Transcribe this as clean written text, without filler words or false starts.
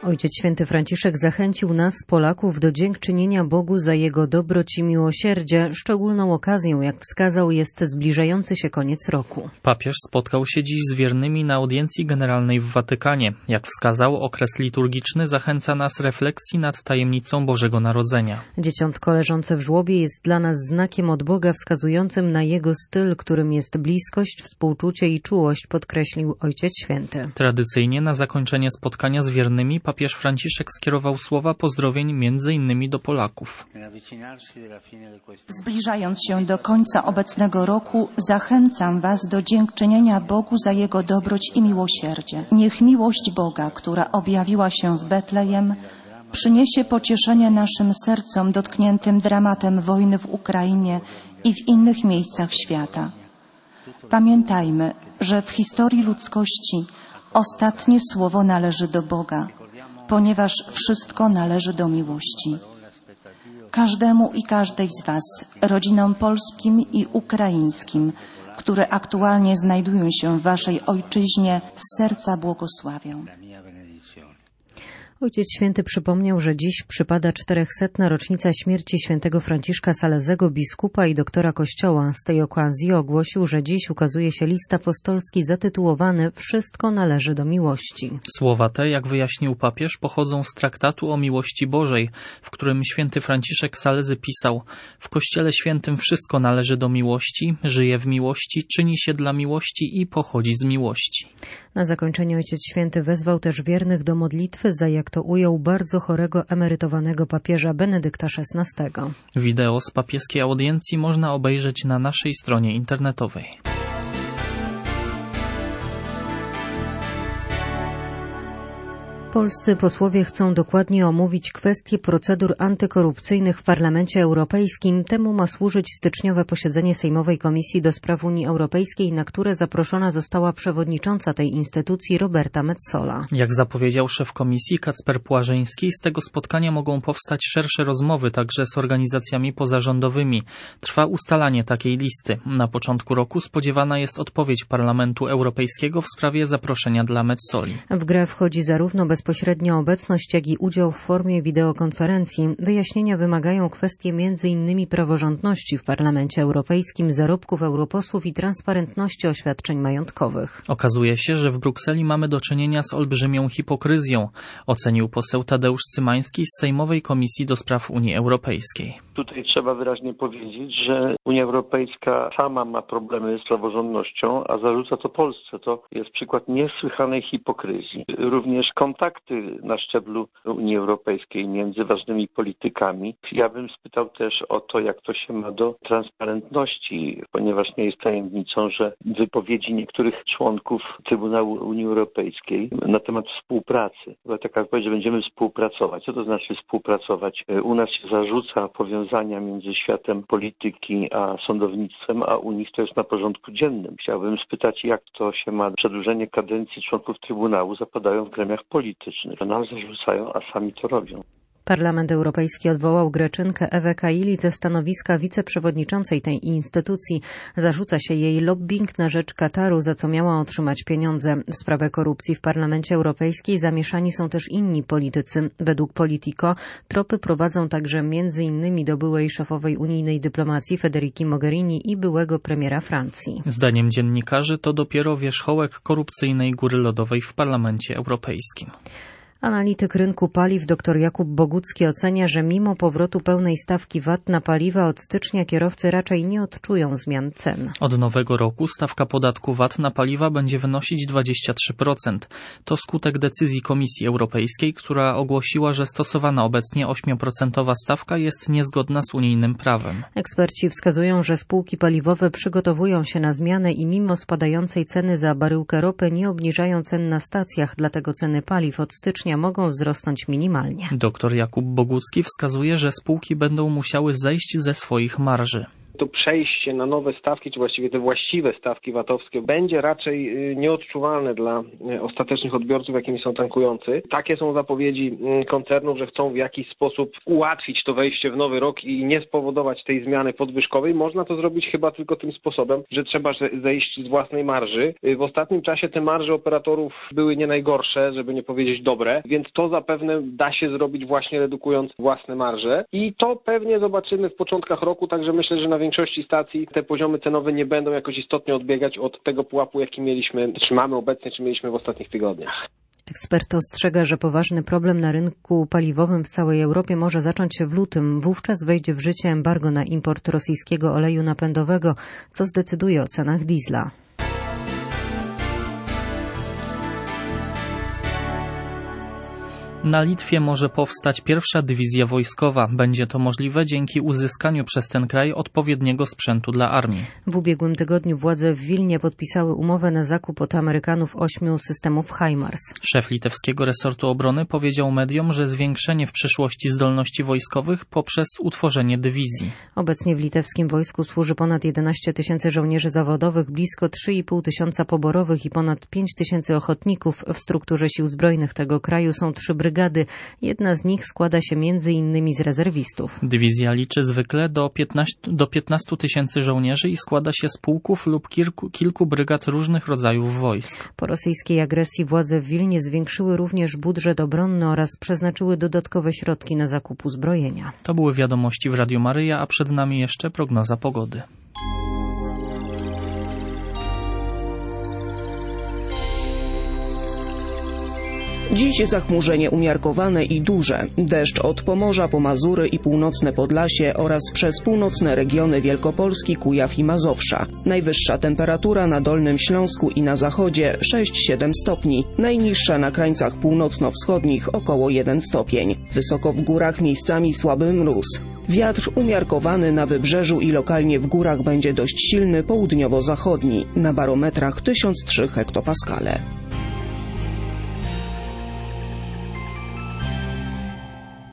Ojciec Święty Franciszek zachęcił nas, Polaków, do dziękczynienia Bogu za Jego dobroć i miłosierdzie. Szczególną okazją, jak wskazał, jest zbliżający się koniec roku. Papież spotkał się dziś z wiernymi na audiencji generalnej w Watykanie. Jak wskazał, okres liturgiczny zachęca nas refleksji nad tajemnicą Bożego Narodzenia. Dzieciątko leżące w żłobie jest dla nas znakiem od Boga wskazującym na Jego styl, którym jest bliskość, współczucie i czułość, podkreślił Ojciec Święty. Tradycyjnie na zakończenie spotkania z wiernymi papież Franciszek skierował słowa pozdrowień m.in. do Polaków. Zbliżając się do końca obecnego roku, zachęcam Was do dziękczynienia Bogu za Jego dobroć i miłosierdzie. Niech miłość Boga, która objawiła się w Betlejem, przyniesie pocieszenie naszym sercom dotkniętym dramatem wojny w Ukrainie i w innych miejscach świata. Pamiętajmy, że w historii ludzkości ostatnie słowo należy do Boga, ponieważ wszystko należy do miłości. Każdemu i każdej z Was, rodzinom polskim i ukraińskim, które aktualnie znajdują się w Waszej ojczyźnie, z serca błogosławię. Ojciec Święty przypomniał, że dziś przypada 400. rocznica śmierci świętego Franciszka Salezego, biskupa i doktora Kościoła. Z tej okazji ogłosił, że dziś ukazuje się list apostolski zatytułowany „Wszystko należy do miłości”. Słowa te, jak wyjaśnił papież, pochodzą z traktatu o miłości Bożej, w którym święty Franciszek Salezy pisał: w Kościele Świętym wszystko należy do miłości, żyje w miłości, czyni się dla miłości i pochodzi z miłości. Na zakończenie Ojciec Święty wezwał też wiernych do modlitwy za, jak to ujął, bardzo chorego emerytowanego papieża Benedykta XVI. Wideo z papieskiej audiencji można obejrzeć na naszej stronie internetowej. Polscy posłowie chcą dokładnie omówić kwestie procedur antykorupcyjnych w Parlamencie Europejskim. Temu ma służyć styczniowe posiedzenie Sejmowej Komisji do Spraw Unii Europejskiej, na które zaproszona została przewodnicząca tej instytucji Roberta Metsola. Jak zapowiedział szef komisji Kacper Płażyński, z tego spotkania mogą powstać szersze rozmowy także z organizacjami pozarządowymi. Trwa ustalanie takiej listy. Na początku roku spodziewana jest odpowiedź Parlamentu Europejskiego w sprawie zaproszenia dla Metsoli. W grę wchodzi zarówno bezpośrednia obecność, jak i udział w formie wideokonferencji. Wyjaśnienia wymagają kwestie m.in. praworządności w Parlamencie Europejskim, zarobków europosłów i transparentności oświadczeń majątkowych. Okazuje się, że w Brukseli mamy do czynienia z olbrzymią hipokryzją, ocenił poseł Tadeusz Cymański z Sejmowej Komisji do Spraw Unii Europejskiej. Tutaj trzeba wyraźnie powiedzieć, że Unia Europejska sama ma problemy z praworządnością, a zarzuca to Polsce. To jest przykład niesłychanej hipokryzji. Również kontakty na szczeblu Unii Europejskiej między ważnymi politykami. Ja bym spytał też o to, jak to się ma do transparentności, ponieważ nie jest tajemnicą, że wypowiedzi niektórych członków Trybunału Unii Europejskiej na temat współpracy. Była taka wypowiedź, że będziemy współpracować. Co to znaczy współpracować? U nas się zarzuca powiązania między światem polityki a sądownictwem, a u nich to jest na porządku dziennym. Chciałbym spytać, jak to się ma do przedłużenia kadencji członków Trybunału, zapadają w gremiach politycznych. Nam zarzucają, a sami to robią. Parlament Europejski odwołał Greczynkę Ewę Kaili ze stanowiska wiceprzewodniczącej tej instytucji. Zarzuca się jej lobbing na rzecz Kataru, za co miała otrzymać pieniądze. W sprawę korupcji w Parlamencie Europejskim zamieszani są też inni politycy. Według Politico tropy prowadzą także m.in. do byłej szefowej unijnej dyplomacji Federiki Mogherini i byłego premiera Francji. Zdaniem dziennikarzy to dopiero wierzchołek korupcyjnej góry lodowej w Parlamencie Europejskim. Analityk rynku paliw dr Jakub Bogucki ocenia, że mimo powrotu pełnej stawki VAT na paliwa od stycznia kierowcy raczej nie odczują zmian cen. Od nowego roku stawka podatku VAT na paliwa będzie wynosić 23%. To skutek decyzji Komisji Europejskiej, która ogłosiła, że stosowana obecnie 8% stawka jest niezgodna z unijnym prawem. Eksperci wskazują, że spółki paliwowe przygotowują się na zmianę i mimo spadającej ceny za baryłkę ropy nie obniżają cen na stacjach, dlatego ceny paliw od stycznia mogą wzrosnąć minimalnie. Dr Jakub Bogucki wskazuje, że spółki będą musiały zejść ze swoich marży. To przejście na nowe stawki, czy właściwie te właściwe stawki VAT-owskie będzie raczej nieodczuwalne dla ostatecznych odbiorców, jakimi są tankujący. Takie są zapowiedzi koncernów, że chcą w jakiś sposób ułatwić to wejście w nowy rok i nie spowodować tej zmiany podwyżkowej. Można to zrobić chyba tylko tym sposobem, że trzeba zejść z własnej marży. W ostatnim czasie te marże operatorów były nie najgorsze, żeby nie powiedzieć dobre, więc to zapewne da się zrobić właśnie redukując własne marże i to pewnie zobaczymy w początkach roku, także myślę, że na większości stacji te poziomy cenowe nie będą jakoś istotnie odbiegać od tego pułapu, jaki mieliśmy, czy mamy obecnie, czy mieliśmy w ostatnich tygodniach. Ekspert ostrzega, że poważny problem na rynku paliwowym w całej Europie może zacząć się w lutym. Wówczas wejdzie w życie embargo na import rosyjskiego oleju napędowego, co zdecyduje o cenach diesla. Na Litwie może powstać pierwsza dywizja wojskowa. Będzie to możliwe dzięki uzyskaniu przez ten kraj odpowiedniego sprzętu dla armii. W ubiegłym tygodniu władze w Wilnie podpisały umowę na zakup od Amerykanów 8 systemów HIMARS. Szef litewskiego resortu obrony powiedział mediom, że zwiększenie w przyszłości zdolności wojskowych poprzez utworzenie dywizji. Obecnie w litewskim wojsku służy ponad 11 tysięcy żołnierzy zawodowych, blisko 3,5 tysiąca poborowych i ponad 5 tysięcy ochotników. W strukturze sił zbrojnych tego kraju są 3 brygady. Jedna z nich składa się m.in. z rezerwistów. Dywizja liczy zwykle do 15 tysięcy żołnierzy i składa się z pułków lub kilku brygad różnych rodzajów wojsk. Po rosyjskiej agresji władze w Wilnie zwiększyły również budżet obronny oraz przeznaczyły dodatkowe środki na zakup uzbrojenia. To były wiadomości w Radiu Maryja, a przed nami jeszcze prognoza pogody. Dziś zachmurzenie umiarkowane i duże. Deszcz od Pomorza po Mazury i północne Podlasie oraz przez północne regiony Wielkopolski, Kujaw i Mazowsza. Najwyższa temperatura na Dolnym Śląsku i na zachodzie 6-7 stopni. Najniższa na krańcach północno-wschodnich około 1 stopień. Wysoko w górach miejscami słaby mróz. Wiatr umiarkowany na wybrzeżu i lokalnie w górach będzie dość silny, południowo-zachodni. Na barometrach 1003 hektopaskale.